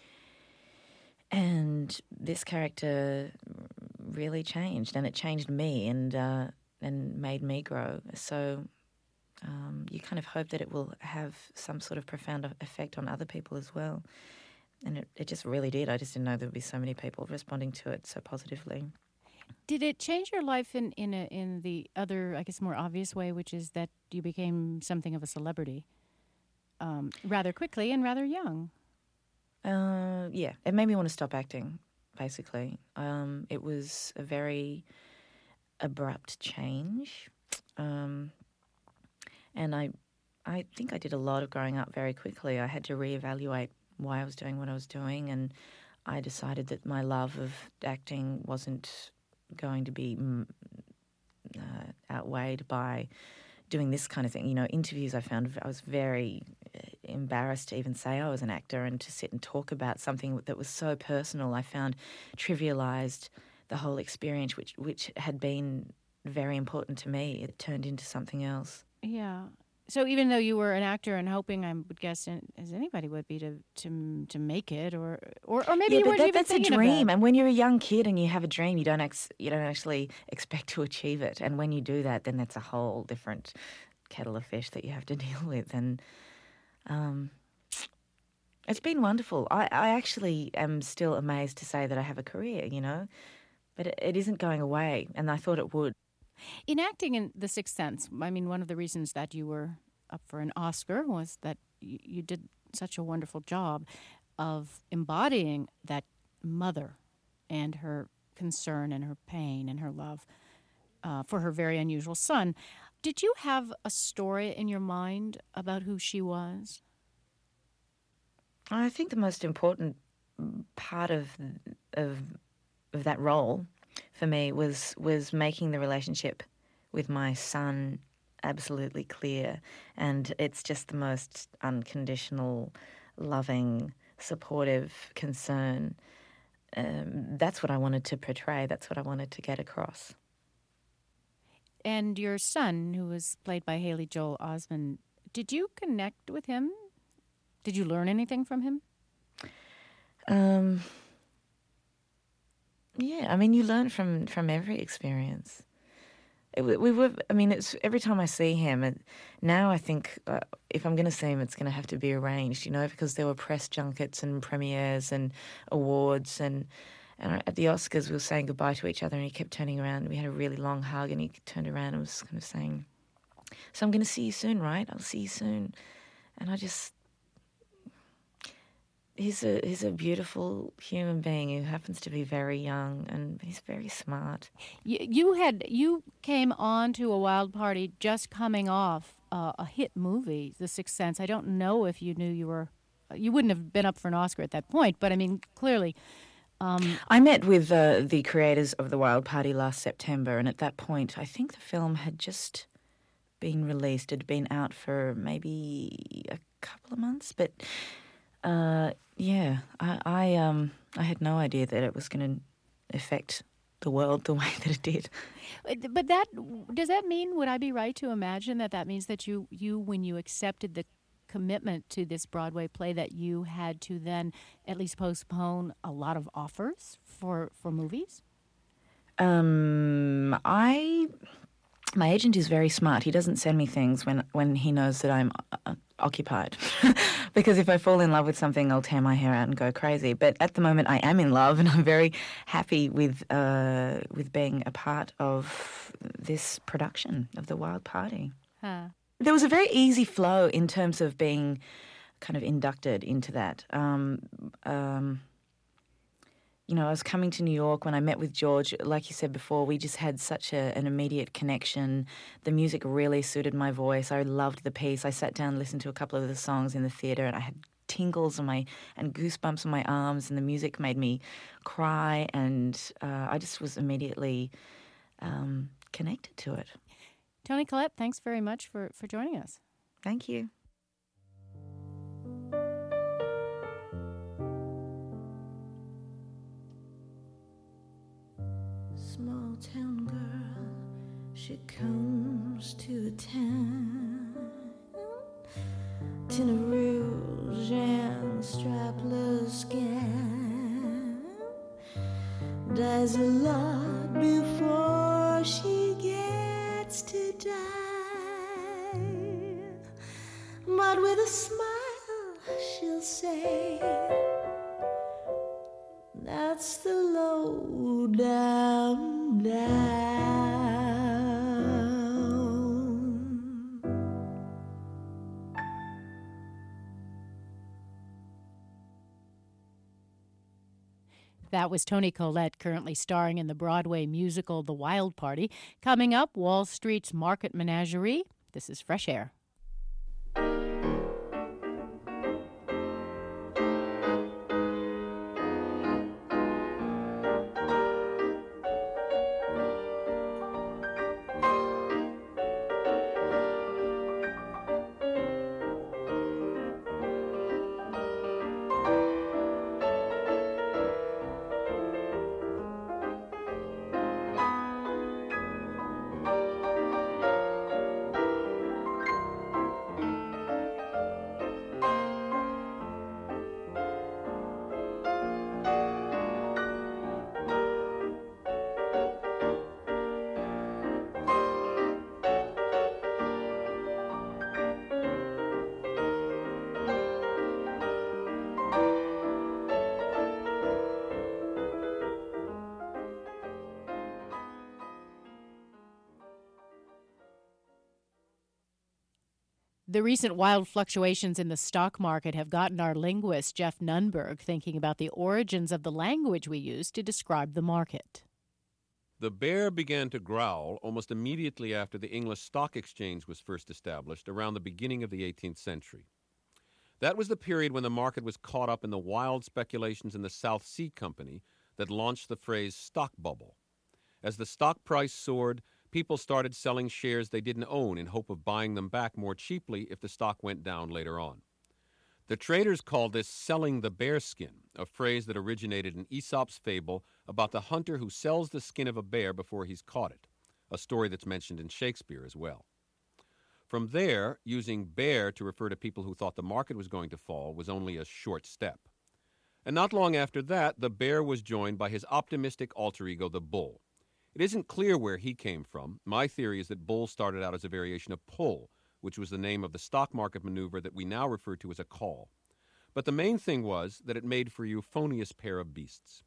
and this character really changed, and it changed me and uh, and made me grow. So um, you kind of hope that it will have some sort of profound effect on other people as well. And it, it just really did. I just didn't know there would be so many people responding to it so positively. Did it change your life in in, a, in the other, I guess, more obvious way, which is that you became something of a celebrity um, rather quickly and rather young? Uh, yeah, it made me want to stop acting, basically. Um, it was a very abrupt change. Um, and I, I think I did a lot of growing up very quickly. I had to reevaluate why I was doing what I was doing, and I decided that my love of acting wasn't going to be uh, outweighed by doing this kind of thing. You know, interviews I found, I was very embarrassed to even say I was an actor and to sit and talk about something that was so personal. I found trivialised the whole experience, which which had been very important to me. It turned into something else. Yeah. So even though you were an actor and hoping, I would guess, as anybody would be, to to to make it, or or, or maybe yeah, you weren't that, even that's thinking a dream. of it. And when you're a young kid and you have a dream, you don't ex- you don't actually expect to achieve it. And when you do that, then that's a whole different kettle of fish that you have to deal with. And um, it's been wonderful. I, I actually am still amazed to say that I have a career, you know, but it, it isn't going away. And I thought it would. In acting in The Sixth Sense, I mean, one of the reasons that you were up for an Oscar was that you, you did such a wonderful job of embodying that mother and her concern and her pain and her love uh, for her very unusual son. Did you have a story in your mind about who she was? I think the most important part of of of that role for me was was making the relationship with my son absolutely clear, and it's just the most unconditional, loving, supportive concern. Um, that's what I wanted to portray. That's what I wanted to get across. And your son, who was played by Haley Joel Osment, did you connect with him? Did you learn anything from him? Um, yeah, I mean, you learn from, from every experience. It, we were. I mean, it's every time I see him. It, now I think uh, if I'm going to see him, it's going to have to be arranged, you know, because there were press junkets and premieres and awards, and and at the Oscars we were saying goodbye to each other, and he kept turning around. And we had a really long hug, and he turned around and was kind of saying, "So I'm going to see you soon, right? I'll see you soon." And I just. He's a he's a beautiful human being who happens to be very young, and he's very smart. You, you had you came on to a Wild Party just coming off uh, a hit movie, The Sixth Sense. I don't know if you knew you were, you wouldn't have been up for an Oscar at that point, but I mean clearly. Um, I met with uh, the creators of the Wild Party last September, and at that point, I think the film had just been released. It had been out for maybe a couple of months, but. Uh, yeah, I I, um, I had no idea that it was going to affect the world the way that it did. But that does that mean? Would I be right to imagine that that means that you you when you accepted the commitment to this Broadway play that you had to then at least postpone a lot of offers for, for movies? Um, I, my agent is very smart. He doesn't send me things when, when he knows that I'm uh, occupied. Because if I fall in love with something, I'll tear my hair out and go crazy. But at the moment, I am in love, and I'm very happy with uh, with being a part of this production of The Wild Party. Huh. There was a very easy flow in terms of being kind of inducted into that. Um, um, you know, I was coming to New York when I met with George. Like you said before, we just had such a, an immediate connection. The music really suited my voice. I loved the piece. I sat down and listened to a couple of the songs in the theatre, and I had tingles on my and goosebumps on my arms, and the music made me cry, and uh, I just was immediately um, connected to it. Toni Collette, thanks very much for, for joining us. Thank you. Small town girl, she comes to a town, tin of rouge and strapless gown, dies a lot before she gets to die, but with a smile she'll say, that's the low down down. That was Toni Collette, currently starring in the Broadway musical The Wild Party. Coming up, Wall Street's Market Menagerie. This is Fresh Air. The recent wild fluctuations in the stock market have gotten our linguist, Jeff Nunberg, thinking about the origins of the language we use to describe the market. The bear began to growl almost immediately after the English Stock Exchange was first established, around the beginning of the eighteenth century. That was the period when the market was caught up in the wild speculations in the South Sea Company that launched the phrase stock bubble. As the stock price soared, people started selling shares they didn't own in hope of buying them back more cheaply if the stock went down later on. The traders called this selling the bearskin, a phrase that originated in Aesop's fable about the hunter who sells the skin of a bear before he's caught it, a story that's mentioned in Shakespeare as well. From there, using bear to refer to people who thought the market was going to fall was only a short step. And not long after that, the bear was joined by his optimistic alter ego, the bull. It isn't clear where he came from. My theory is that bull started out as a variation of pull, which was the name of the stock market maneuver that we now refer to as a call. But the main thing was that it made for a euphonious pair of beasts.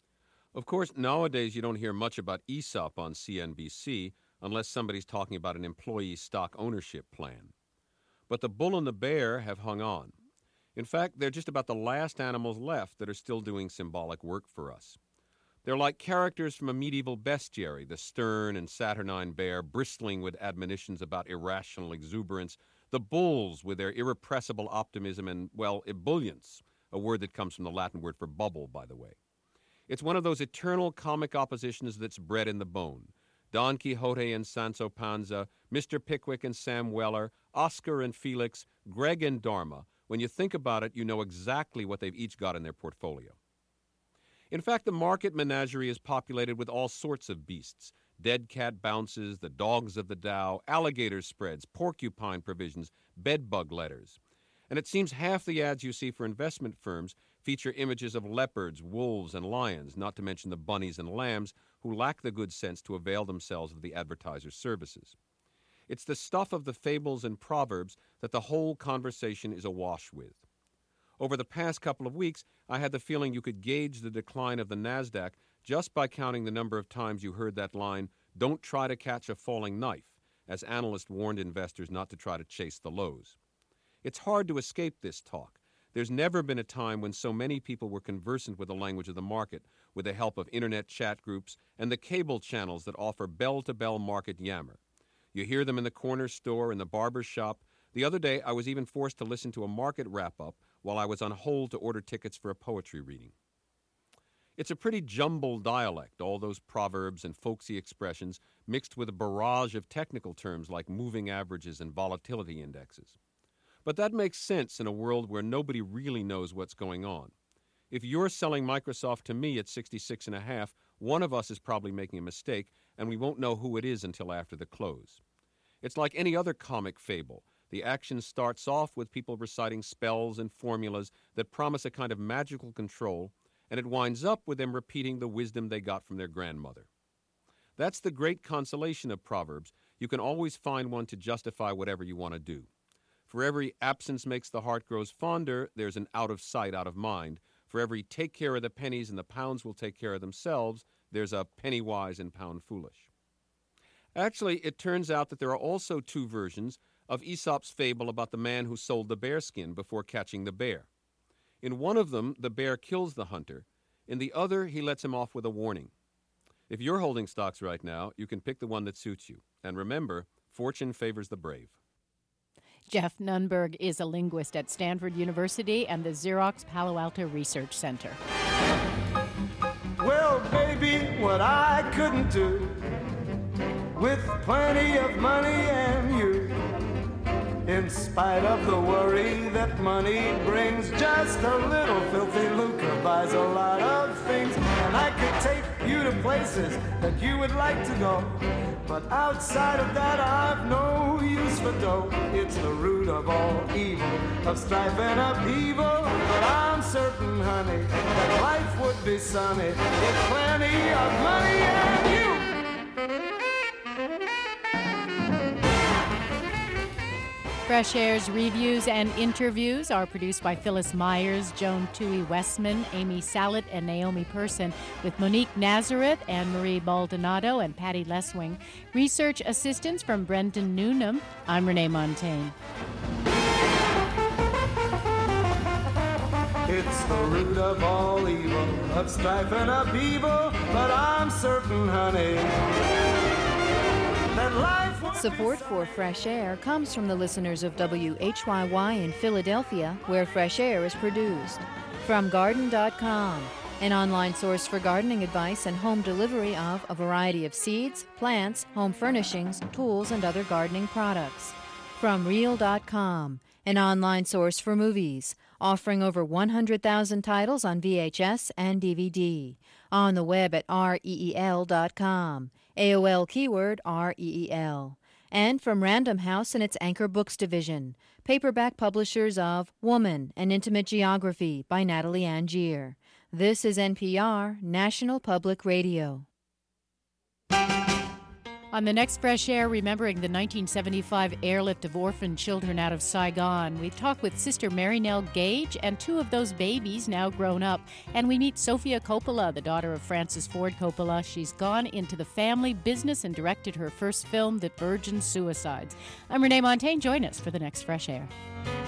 Of course, nowadays you don't hear much about Aesop on C N B C unless somebody's talking about an employee stock ownership plan. But the bull and the bear have hung on. In fact, they're just about the last animals left that are still doing symbolic work for us. They're like characters from a medieval bestiary, the stern and saturnine bear bristling with admonitions about irrational exuberance, the bulls with their irrepressible optimism and, well, ebullience, a word that comes from the Latin word for bubble, by the way. It's one of those eternal comic oppositions that's bred in the bone. Don Quixote and Sancho Panza, Mister Pickwick and Sam Weller, Oscar and Felix, Greg and Dharma. When you think about it, you know exactly what they've each got in their portfolio. In fact, the market menagerie is populated with all sorts of beasts. Dead cat bounces, the dogs of the Dow, alligator spreads, porcupine provisions, bedbug letters. And it seems half the ads you see for investment firms feature images of leopards, wolves, and lions, not to mention the bunnies and lambs who lack the good sense to avail themselves of the advertiser's services. It's the stuff of the fables and proverbs that the whole conversation is awash with. Over the past couple of weeks, I had the feeling you could gauge the decline of the NASDAQ just by counting the number of times you heard that line, "Don't try to catch a falling knife," as analysts warned investors not to try to chase the lows. It's hard to escape this talk. There's never been a time when so many people were conversant with the language of the market, with the help of internet chat groups and the cable channels that offer bell-to-bell market yammer. You hear them in the corner store, in the barber shop. The other day, I was even forced to listen to a market wrap-up while I was on hold to order tickets for a poetry reading. It's a pretty jumbled dialect, all those proverbs and folksy expressions mixed with a barrage of technical terms like moving averages and volatility indexes. But that makes sense in a world where nobody really knows what's going on. If you're selling Microsoft to me at sixty-six and a half, one of us is probably making a mistake, and we won't know who it is until after the close. It's like any other comic fable. The action starts off with people reciting spells and formulas that promise a kind of magical control, and it winds up with them repeating the wisdom they got from their grandmother. That's the great consolation of Proverbs. You can always find one to justify whatever you want to do. For every absence makes the heart grows fonder, there's an out of sight, out of mind. For every take care of the pennies and the pounds will take care of themselves, there's a penny wise and pound foolish. Actually, it turns out that there are also two versions of Aesop's fable about the man who sold the bearskin before catching the bear. In one of them, the bear kills the hunter. In the other, he lets him off with a warning. If you're holding stocks right now, you can pick the one that suits you. And remember, fortune favors the brave. Jeff Nunberg is a linguist at Stanford University and the Xerox Palo Alto Research Center. Well, baby, what I couldn't do with plenty of money and you, in spite of the worry that money brings, just a little filthy lucre buys a lot of things, and I could take you to places that you would like to go, but outside of that I've no use for dough. It's the root of all evil, of strife and upheaval, but I'm certain, honey, that life would be sunny with plenty of money and you. Fresh Air's reviews and interviews are produced by Phyllis Myers, Joan Toohey Westman, Amy Sallet, and Naomi Person, with Monique Nazareth, Anne-Marie Baldonado, and Patty Leswing. Research assistance from Brendan Newnham. I'm Renee Montaigne. It's the root of all evil, of strife and upheaval, but I'm certain, honey, that life... Support for Fresh Air comes from the listeners of W H Y Y in Philadelphia, where Fresh Air is produced. From garden dot com, an online source for gardening advice and home delivery of a variety of seeds, plants, home furnishings, tools, and other gardening products. From reel dot com, an online source for movies, offering over one hundred thousand titles on V H S and D V D. On the web at reel dot com. A O L keyword R E E L. And from Random House and its Anchor Books division, paperback publishers of Woman, An Intimate Geography by Natalie Angier. This is N P R, National Public Radio. On the next Fresh Air, remembering the nineteen seventy-five airlift of orphan children out of Saigon, we talk with Sister Mary Nell Gage and two of those babies now grown up. And we meet Sofia Coppola, the daughter of Francis Ford Coppola. She's gone into the family business and directed her first film, The Virgin Suicides. I'm Renee Montaigne. Join us for the next Fresh Air.